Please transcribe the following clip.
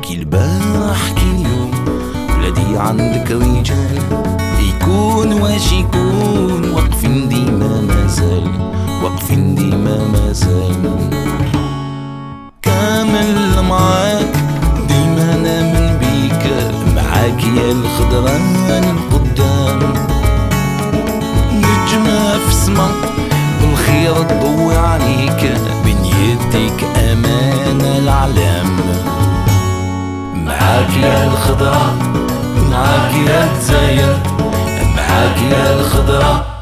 كي البارح كي اليوم ولادي عندك رجال يكون واش يكون واقفين ديما مازال واقفين ديما مازال كامل معاك ديما نامن بيك معاك يا الخضرا القدام نجمة في السما بالخير تضوي عليك بين يديك أمانة العلام معاك يا الخضرا معاك يا الجزائر معاك يا الخضرا